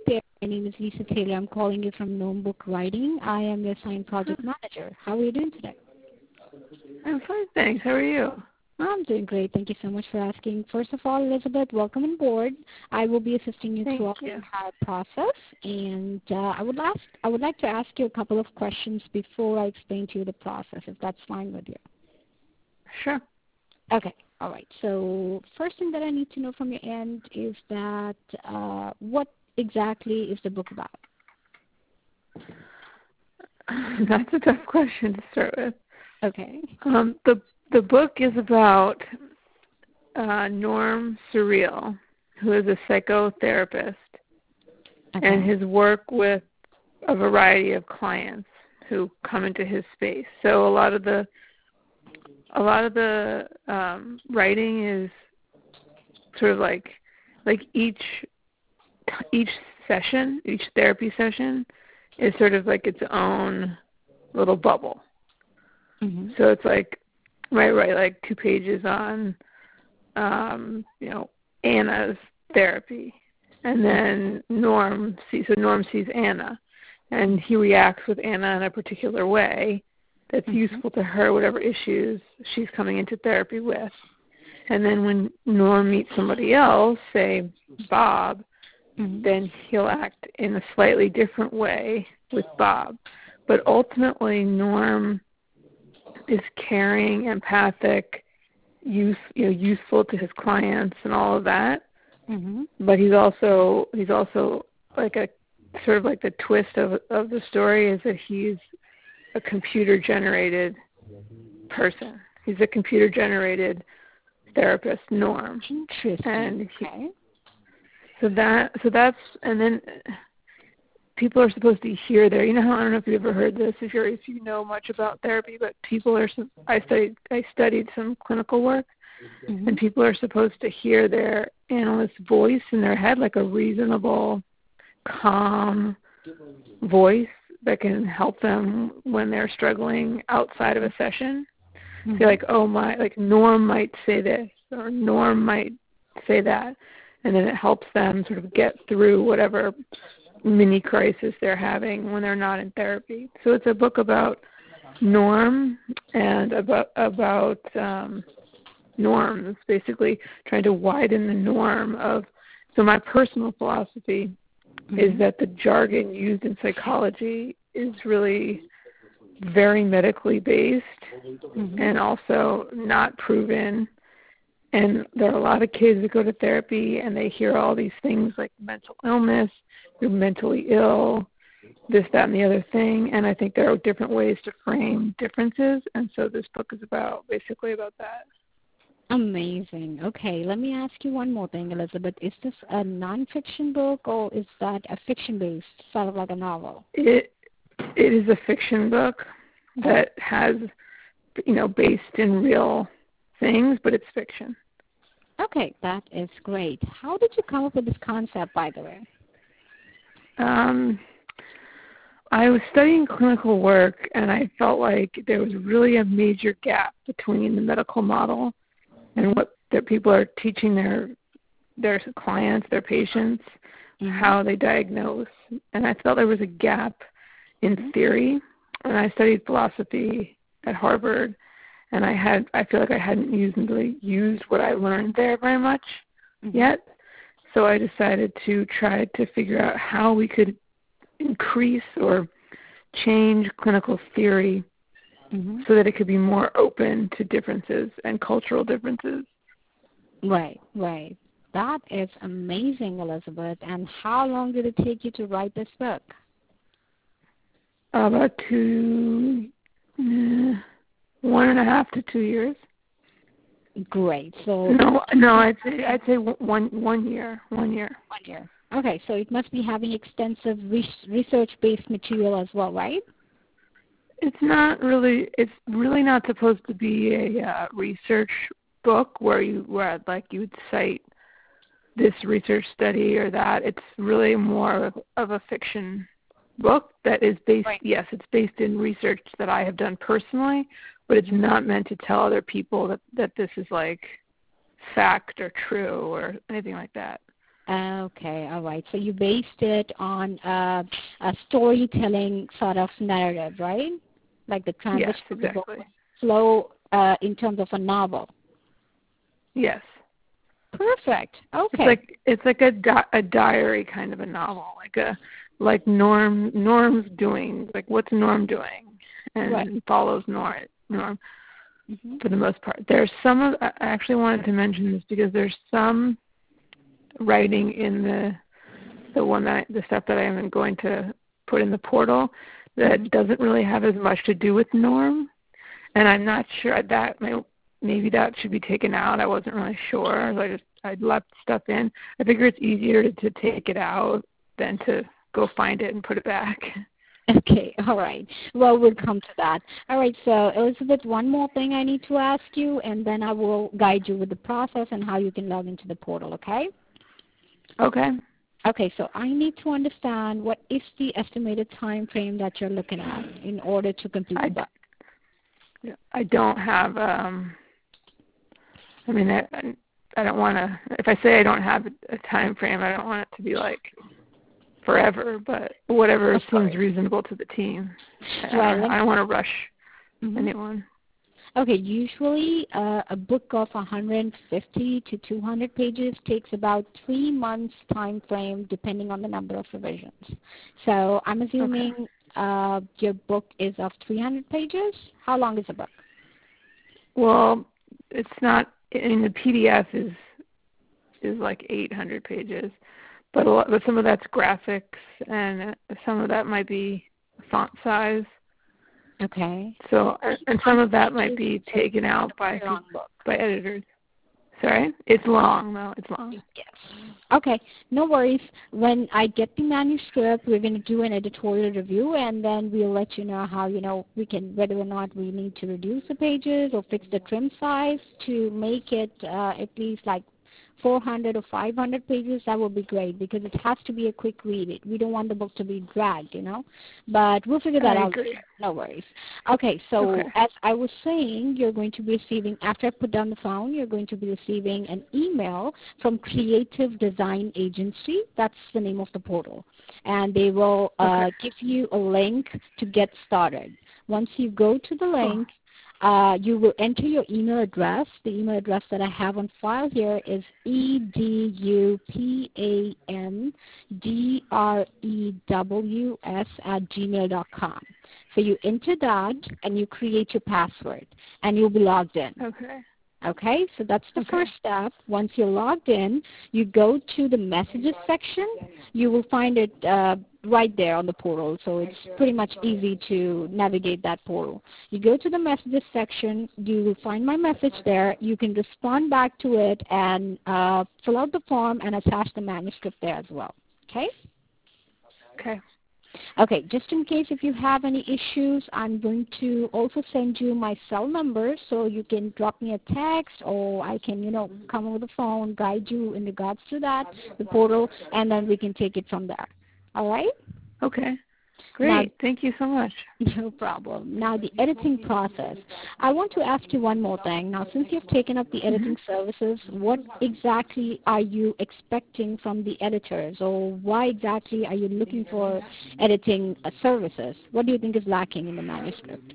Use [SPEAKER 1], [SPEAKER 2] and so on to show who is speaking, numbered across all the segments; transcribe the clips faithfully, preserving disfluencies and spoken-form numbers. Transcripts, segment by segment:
[SPEAKER 1] there. My name is Lisa Taylor. I'm calling you from Gnome Book Writing. I am your assigned project manager. How are you doing today?
[SPEAKER 2] I'm fine, thanks. How are you?
[SPEAKER 1] I'm doing great. Thank you so much for asking. First of all, Elizabeth, welcome on board. I will be assisting you
[SPEAKER 2] Thank
[SPEAKER 1] throughout
[SPEAKER 2] you.
[SPEAKER 1] the entire process, and uh, I would ask, I would like to ask you a couple of questions before I explain to you the process, if that's fine with you.
[SPEAKER 2] Sure.
[SPEAKER 1] Okay. All right. So first thing that I need to know from your end is that uh, what exactly is the book about?
[SPEAKER 2] That's a tough question to start with.
[SPEAKER 1] Okay.
[SPEAKER 2] Um, the the book is about uh, Norm Surreal, who is a psychotherapist,
[SPEAKER 1] Okay.
[SPEAKER 2] and his work with a variety of clients who come into his space. So a lot of the a lot of the um, writing is sort of like like each each session, each therapy session is sort of like its own little bubble.
[SPEAKER 1] Mm-hmm.
[SPEAKER 2] So it's like, right, right, like two pages on, um, you know, Anna's therapy. And then Norm sees, so Norm sees Anna, and he reacts with Anna in a particular way that's mm-hmm. useful to her, whatever issues she's coming into therapy with. And then when Norm meets somebody else, say Bob, mm-hmm. then he'll act in a slightly different way with Bob. But ultimately, Norm is caring, empathic, use, you know, useful to his clients and all of that. Mm-hmm. But he's also he's also like a sort of like the twist of of the story is that he's a computer generated person. He's a computer generated therapist, Norm.
[SPEAKER 1] Interesting.
[SPEAKER 2] And he,
[SPEAKER 1] okay.
[SPEAKER 2] so that so that's and then people are supposed to hear their, you know how, I don't know if you've ever heard this, if you're if you know much about therapy, but people are, I studied, I studied some clinical work, mm-hmm. and people are supposed to hear their analyst's voice in their head, like a reasonable, calm voice that can help them when they're struggling outside of a session. Mm-hmm. So like, oh my, like Norm might say this, or Norm might say that, and then it helps them sort of get through whatever mini crisis they're having when they're not in therapy. So it's a book about Norm and about about um, norms, basically trying to widen the norm of. So my personal philosophy mm-hmm. is that the jargon used in psychology is really very medically based mm-hmm. and also not proven. And there are a lot of kids that go to therapy and they hear all these things like mental illness, you're mentally ill, this, that, and the other thing. And I think there are different ways to frame differences. And so this book is about basically about that.
[SPEAKER 1] Amazing. Okay, let me ask you one more thing, Elizabeth. Is this a nonfiction book or is that a fiction-based, sort of like a novel?
[SPEAKER 2] It It is a fiction book that has, you know, based in real things, but it's fiction.
[SPEAKER 1] Okay, that is great. How did you come up with this concept, by the way?
[SPEAKER 2] Um, I was studying clinical work, and I felt like there was really a major gap between the medical model and what that people are teaching their their clients, their patients, mm-hmm. how they diagnose. And I felt there was a gap in theory. And I studied philosophy at Harvard, and I had I feel like I hadn't used really used what I learned there very much mm-hmm. yet. So I decided to try to figure out how we could increase or change clinical theory mm-hmm. so that it could be more open to differences and cultural differences.
[SPEAKER 1] Right, right. That is amazing, Elizabeth. And how long did it take you to write this book?
[SPEAKER 2] About two, uh, one and a half to two years.
[SPEAKER 1] Great. So
[SPEAKER 2] no, no, I'd say I'd say one one year, one year.
[SPEAKER 1] One year. Okay, so it must be having extensive research-based material as well, right?
[SPEAKER 2] It's not really. It's really not supposed to be a uh, research book where you where like you would cite this research study or that. It's really more of, of a fiction book that is based. Right. Yes, it's based in research that I have done personally, but it's not meant to tell other people that, that this is like fact or true or anything like that.
[SPEAKER 1] Okay, all right. So you based it on uh, a storytelling sort of narrative, right? Like the transition
[SPEAKER 2] Yes,
[SPEAKER 1] of the book
[SPEAKER 2] exactly.
[SPEAKER 1] would flow uh, in terms of a novel.
[SPEAKER 2] Yes.
[SPEAKER 1] Perfect. Okay.
[SPEAKER 2] It's like it's like a di- a diary kind of a novel, like a like Norm Norm's doing, like what's Norm doing, and
[SPEAKER 1] right.
[SPEAKER 2] follows Norm Norm
[SPEAKER 1] Mm-hmm.
[SPEAKER 2] for the most part. There's some of I actually wanted to mention this because there's some writing in the the one that the stuff that I am going to put in the portal that
[SPEAKER 1] Mm-hmm.
[SPEAKER 2] doesn't really have as much to do with Norm, and I'm not sure that may, maybe that should be taken out. I wasn't really sure. So I just I left stuff in. I figure it's easier to, to take it out than to go find it and put it back.
[SPEAKER 1] Okay, all right. Well, we'll come to that. All right, so Elizabeth, one more thing I need to ask you, and then I will guide you with the process and how you can log into the portal, okay?
[SPEAKER 2] Okay.
[SPEAKER 1] Okay, so I need to understand what is the estimated time frame that you're looking at in order to complete
[SPEAKER 2] I,
[SPEAKER 1] the book.
[SPEAKER 2] I don't have, um, I mean, I, I don't want to, if I say I don't have a time frame, I don't want it to be like forever, but whatever
[SPEAKER 1] Of
[SPEAKER 2] seems
[SPEAKER 1] course.
[SPEAKER 2] reasonable to the team. I
[SPEAKER 1] Right.
[SPEAKER 2] don't, I don't want to rush
[SPEAKER 1] mm-hmm.
[SPEAKER 2] anyone.
[SPEAKER 1] Okay, usually uh, a book of one hundred fifty to two hundred pages takes about three months time frame depending on the number of revisions. So I'm assuming
[SPEAKER 2] Okay.
[SPEAKER 1] uh, your book is of three hundred pages. How long is the book?
[SPEAKER 2] Well, it's not, I mean, the P D F is is like eight hundred pages, but a lot, but some of that's graphics, and some of that might be font size.
[SPEAKER 1] Okay.
[SPEAKER 2] So, and some of that might be taken out by by editors. Sorry, it's long though. It's long.
[SPEAKER 1] Yes. Okay, no worries. When I get the manuscript, we're going to do an editorial review, and then we'll let you know how, you know, we can, whether or not we need to reduce the pages or fix the trim size to make it uh, at least like four hundred or five hundred pages. That would be great because it has to be a quick read. We don't want the book to be dragged, you know. But we'll figure that
[SPEAKER 2] I
[SPEAKER 1] out.
[SPEAKER 2] agree.
[SPEAKER 1] No worries. Okay, so
[SPEAKER 2] Okay.
[SPEAKER 1] as I was saying, you're going to be receiving, after I put down the phone, you're going to be receiving an email from Creative Design Agency. That's the name of the portal. And they will uh,
[SPEAKER 2] Okay.
[SPEAKER 1] give you a link to get started. Once you go to the
[SPEAKER 2] Cool.
[SPEAKER 1] link, Uh, you will enter your email address. The email address that I have on file here is E D U P A N D R E W S at gmail dot com. So you enter that and you create your password and you'll be logged in.
[SPEAKER 2] Okay.
[SPEAKER 1] Okay, so that's the
[SPEAKER 2] Okay.
[SPEAKER 1] first step. Once you're logged in, you go to the messages section. You will find it uh, right there on the portal, so it's pretty much easy to navigate that portal. You go to the messages section. You will find my message there. You can respond back to it and uh, fill out the form and attach the manuscript there as well. Okay?
[SPEAKER 2] Okay.
[SPEAKER 1] Okay, just in case if you have any issues, I'm going to also send you my cell number so you can drop me a text or I can, you know, come over the phone, guide you in regards to that, the portal, and then we can take it from there. All right?
[SPEAKER 2] Okay. Great.
[SPEAKER 1] Now,
[SPEAKER 2] Thank you so much.
[SPEAKER 1] no problem. Now, the editing process. I want to ask you one more thing. Now, since you've taken up the editing
[SPEAKER 2] Mm-hmm.
[SPEAKER 1] services, what exactly are you expecting from the editors, or why exactly are you looking for editing uh, services? What do you think is lacking in the manuscript?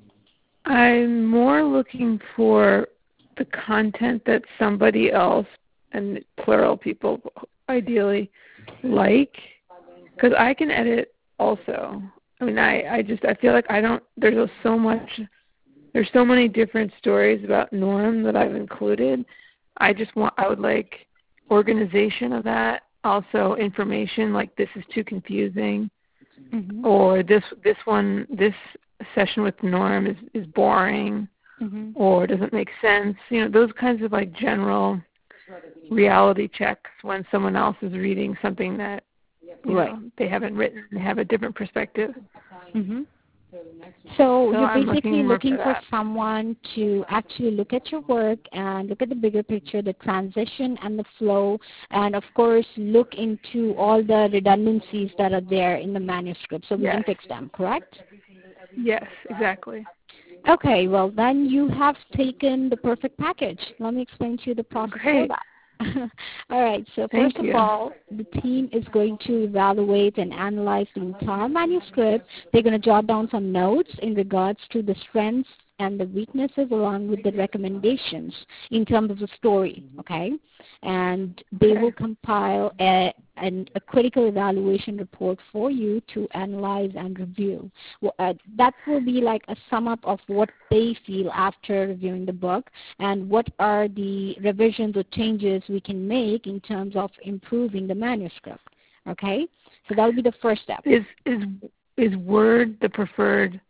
[SPEAKER 2] I'm more looking for the content that somebody else, and plural people ideally, like, because I can edit also. I mean, I, I just, I feel like I don't, there's so much, there's so many different stories about Norm that I've included. I just want, I would like organization of that. Also information like this is too confusing,
[SPEAKER 1] Mm-hmm.
[SPEAKER 2] or this, this one, this session with Norm is, is boring,
[SPEAKER 1] Mm-hmm.
[SPEAKER 2] or doesn't make sense. You know, those kinds of like general reality checks when someone else is reading something that, you
[SPEAKER 1] Right.
[SPEAKER 2] know, they haven't written, they have a different perspective.
[SPEAKER 1] Mm-hmm. So,
[SPEAKER 2] So
[SPEAKER 1] you're
[SPEAKER 2] I'm
[SPEAKER 1] basically
[SPEAKER 2] looking more
[SPEAKER 1] looking
[SPEAKER 2] for
[SPEAKER 1] for
[SPEAKER 2] that.
[SPEAKER 1] someone to actually look at your work and look at the bigger picture, the transition and the flow, and of course look into all the redundancies that are there in the manuscript so we
[SPEAKER 2] Yes.
[SPEAKER 1] can fix them, correct?
[SPEAKER 2] Yes, exactly.
[SPEAKER 1] Okay, well then you have taken the perfect package. Let me explain to you the process for
[SPEAKER 2] Great.
[SPEAKER 1] that. All right. So
[SPEAKER 2] Thank
[SPEAKER 1] first
[SPEAKER 2] you.
[SPEAKER 1] of all, the team is going to evaluate and analyze the entire manuscript. They're going to jot down some notes in regards to the strengths and the weaknesses along with the recommendations in terms of the story, okay? And they
[SPEAKER 2] Okay.
[SPEAKER 1] will compile a, an, a critical evaluation report for you to analyze and review. Well, uh, that will be like a sum up of what they feel after reviewing the book and what are the revisions or changes we can make in terms of improving the manuscript, okay? So that will be the first step.
[SPEAKER 2] Is is is Word the preferred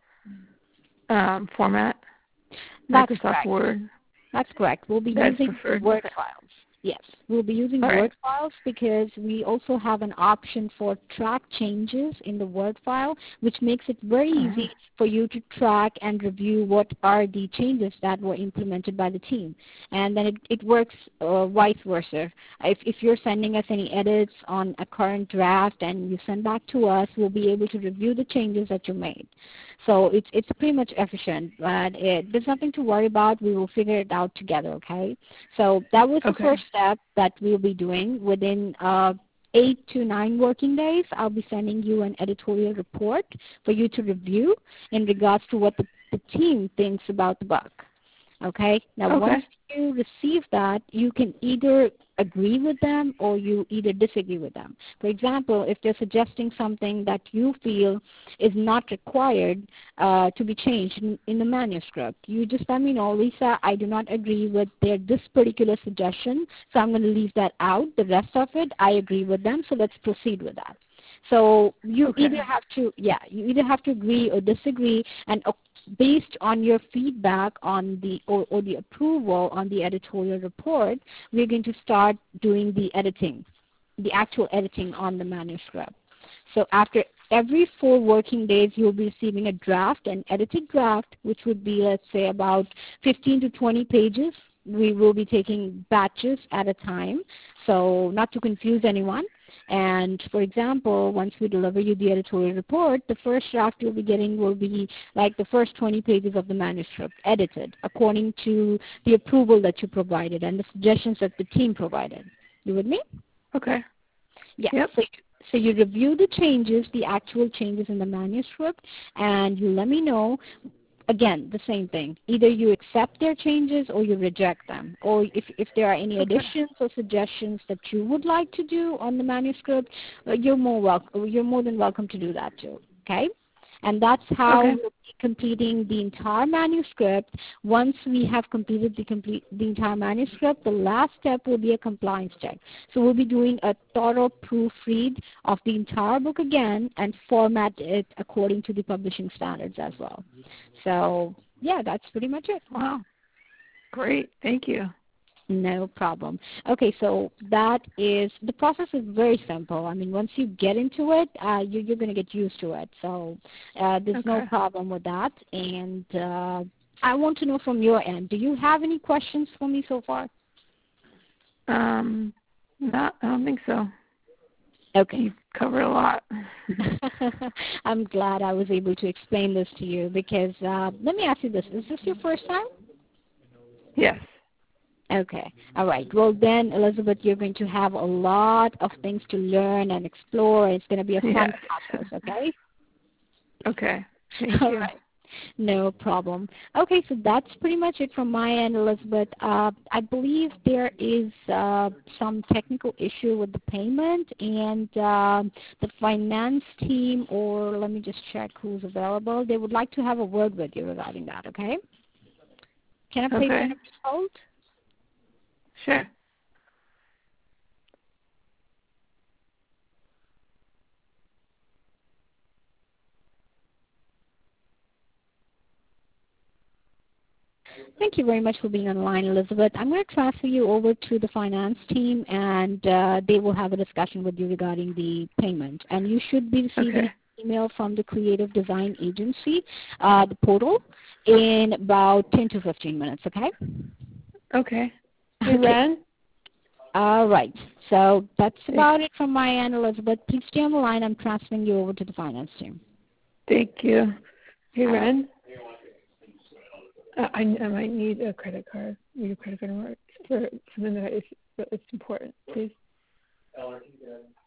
[SPEAKER 2] um, format?
[SPEAKER 1] That's
[SPEAKER 2] Microsoft
[SPEAKER 1] correct.
[SPEAKER 2] Word.
[SPEAKER 1] That's correct. We'll be
[SPEAKER 2] That's
[SPEAKER 1] using
[SPEAKER 2] preferred.
[SPEAKER 1] Word
[SPEAKER 2] Okay.
[SPEAKER 1] files. Yes, we'll be using
[SPEAKER 2] All
[SPEAKER 1] Word
[SPEAKER 2] right.
[SPEAKER 1] files because we also have an option for track changes in the Word file, which makes it very
[SPEAKER 2] Uh-huh.
[SPEAKER 1] easy for you to track and review what are the changes that were implemented by the team. And then it, it works uh, vice versa. If, if you're sending us any edits on a current draft and you send back to us, we'll be able to review the changes that you made. So it's, it's pretty much efficient, but it, there's nothing to worry about. We will figure it out together, okay? So that was the
[SPEAKER 2] Okay.
[SPEAKER 1] first step that we'll be doing. Within uh, eight to nine working days, I'll be sending you an editorial report for you to review in regards to what the, the team thinks about the book. Okay? Now,
[SPEAKER 2] Okay.
[SPEAKER 1] once you receive that, you can either agree with them or you either disagree with them. For example, if they're suggesting something that you feel is not required uh, to be changed in, in the manuscript, you just let me know, Lisa, I do not agree with their this particular suggestion, so I'm going to leave that out. The rest of it, I agree with them, so let's proceed with that. So you
[SPEAKER 2] Okay.
[SPEAKER 1] either have to, yeah, you either have to agree or disagree, and uh, based on your feedback on the or, or the approval on the editorial report, we're going to start doing the editing, the actual editing on the manuscript. So after every four working days, you'll be receiving a draft, an edited draft, which would be, let's say, about fifteen to twenty pages. We will be taking batches at a time, so not to confuse anyone. And for example, once we deliver you the editorial report, the first draft you'll be getting will be like the first twenty pages of the manuscript, edited according to the approval that you provided and the suggestions that the team provided. You with me?
[SPEAKER 2] Okay.
[SPEAKER 1] Yeah.
[SPEAKER 2] Yep.
[SPEAKER 1] So, so you review the changes, the actual changes in the manuscript, and you let me know. Again, the same thing. Either you accept their changes or you reject them. Or if, if there are any
[SPEAKER 2] Okay.
[SPEAKER 1] additions or suggestions that you would like to do on the manuscript, uh, you're more welcome. You're more than welcome to do that too. Okay? And that's how
[SPEAKER 2] Okay.
[SPEAKER 1] we'll be completing the entire manuscript. Once we have completed the, complete, the entire manuscript, the last step will be a compliance check. So we'll be doing a thorough proofread of the entire book again and format it according to the publishing standards as well. So, yeah, that's pretty much it.
[SPEAKER 2] Wow. Great. Thank you.
[SPEAKER 1] No problem. Okay, so that is, the process is very simple. I mean, once you get into it, uh, you, you're going to get used to it. So uh, there's
[SPEAKER 2] Okay.
[SPEAKER 1] no problem with that. And uh, I want to know from your end, do you have any questions for me so far?
[SPEAKER 2] Um, not. I don't think so.
[SPEAKER 1] Okay.
[SPEAKER 2] You've covered a lot.
[SPEAKER 1] I'm glad I was able to explain this to you because uh, let me ask you this. Is this your first time?
[SPEAKER 2] Yes.
[SPEAKER 1] Okay. All right. Well, then, Elizabeth, you're going to have a lot of things to learn and explore. It's going to be a fun
[SPEAKER 2] Yes.
[SPEAKER 1] process, okay?
[SPEAKER 2] Okay. Thank
[SPEAKER 1] All
[SPEAKER 2] you.
[SPEAKER 1] right. No problem. Okay, so that's pretty much it from my end, Elizabeth. Uh, I believe there is uh, some technical issue with the payment, and uh, the finance team, or let me just check who's available. They would like to have a word with you regarding that, okay? Can I place
[SPEAKER 2] Okay.
[SPEAKER 1] you on a brief hold?
[SPEAKER 2] Sure.
[SPEAKER 1] Thank you very much for being on the line, Elizabeth. I'm going to transfer you over to the finance team, and uh, they will have a discussion with you regarding the payment. And you should be receiving
[SPEAKER 2] Okay.
[SPEAKER 1] an email from the Creative Design Agency, uh, the portal, in about ten to fifteen minutes, okay?
[SPEAKER 2] Okay. Hey,
[SPEAKER 1] Okay.
[SPEAKER 2] Ren?
[SPEAKER 1] All right. So that's
[SPEAKER 2] Hey,
[SPEAKER 1] about it from my end, Elizabeth. Please stay on the line. I'm transferring you over to the finance team.
[SPEAKER 2] thank you. Hey,
[SPEAKER 1] All right.
[SPEAKER 2] Ren? Uh, I, I might need a credit card. Need a credit card number for something that I it's important. Please.